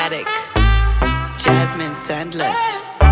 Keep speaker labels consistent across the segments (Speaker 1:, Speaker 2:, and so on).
Speaker 1: Static, Jasmine Sandless.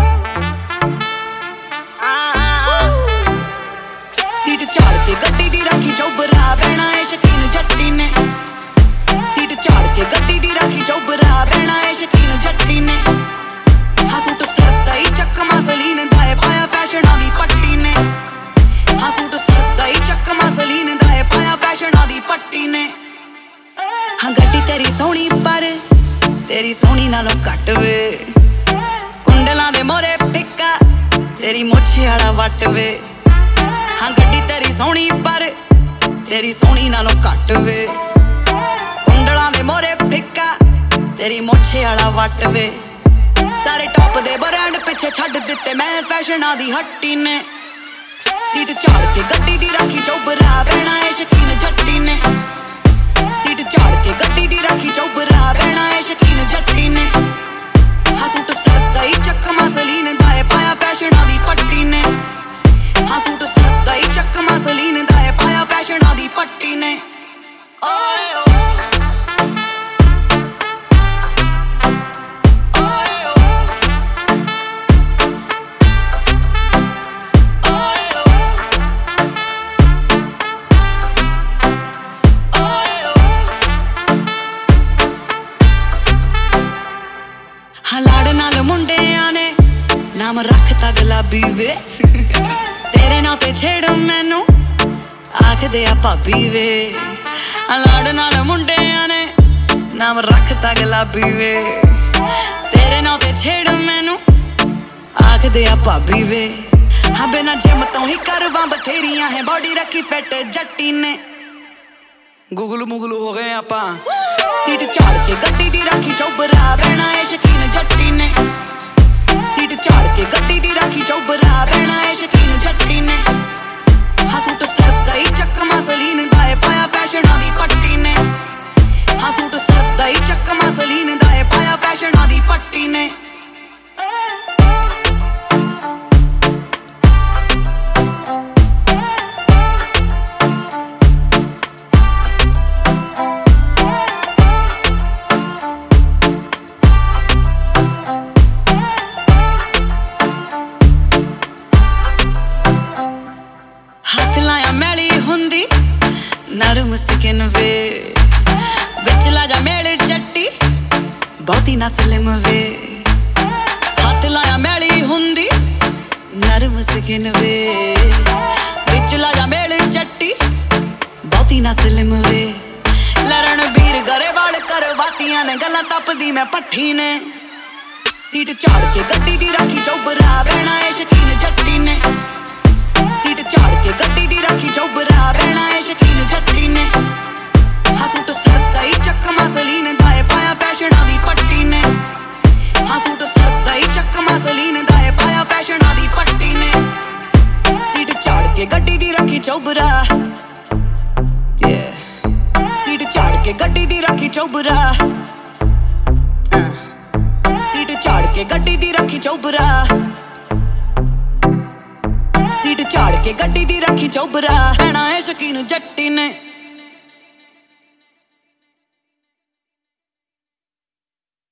Speaker 2: Seat झाड़ के गड्डी दी रखी चौबरा बहना है शकीन जट्टी ने सीट झाड़ के गड्डी दी रखी चौबरा बहना है शकीन जट्टी ने हाँ सूट सरदा ही चकमा सलीन दाए पाया फैशना दी पट्टी ने हाँ सूट सरदा ही चकमा सलीन दाए पाया फैशना दी पट्टी ने हाँ गड्डी तेरी सोहनी पर तेरी सोहनी नालों घट वे कुंडलां दे मोरे फिक्का तेरी मोछे वाला वट वे हाँ गड्डी तेरी सोहनी पर तेरी सोहनी नालों घट वे कुंडलां दे मोरे फिक्का तेरी मोछे वाला वट वे सारे टॉप दे ब्रांड पिछे छड्ड दिते मैं फैशना दी हट्टी ने सीट झाड़ के गड्डी दी रखी चौबरा बहना है शकीन जट्टी ने सीट झाड़ के गड्डी दी रखी चौबरा बहना है शकीन जट्टी ने हाँ सूट सरदा ही चकमा सलीन दाए पाया फैशना दी पट्टी ने हाँ सूट सरदा ही चकमा सलीन दाए पाया फैशना दी पट्टी ने लाड़ नाल मुंडियां ने नाम रखता गुलाबी वे तेरे नां ते छेड़ मैनू आखदे आ भाभी वे लाड़ नाल मुंडियां ने नाम रखता गुलाबी वे तेरे नां ते छेड़ मैनू आखदे आ भाभी वे हाँ बिना जिम तो ही करवां बथेरियां है बॉडी रखी फिट जट्टी ने
Speaker 1: गुगलू मुगलू हो गए आपां
Speaker 2: सीट झाड़ के गड्डी दी रखी चौबरा बहना है शकीन जट्टी ने सीट झाड़ के गड्डी दी रखी चौबरा बहना है शकीन जट्टी ने हाँ सूट सरदा ही चकमा सलीन दाए पाया फैशना दी पट्टी ने हाँ सूट सरदा ही चकमा सलीन दाए पाया फैशना दी पट्टी ने नरम स्किन वे विच लाजा मेले जट्टी बहुती ना सलिम वे हाथ लाया मैली हुंदी नरम स्किन वे विच लाजा मेले जट्टी बहुती ना सलिम वे लरण बीर गरेवाल करवातियां ने गल्लां तपदी मैं पट्ठी ने सीट झाड़ के गड्डी दी रखी चौबरा बहना है शकीन जट्टी ने सीट झाड़ के गड्डी दी रखी चौबरा बहना है शकीन जट्टी ने हाँ सूट सरदा ही चकमा सलीन दाए पाया फैशना दी पट्टी ने हाँ सूट सरदा ही चकमा सलीन दाए पाया फैशना दी पट्टी ने सीट झाड़ के गड्डी दी रखी चौबरा सीट झाड़ के गड्डी दी रखी चौबरा सीट झाड़ के गड्डी दी रखी चौबरा सीट झाड़ के गड्डी दी रखी चौबरा बहना है शकीन जट्टी ने।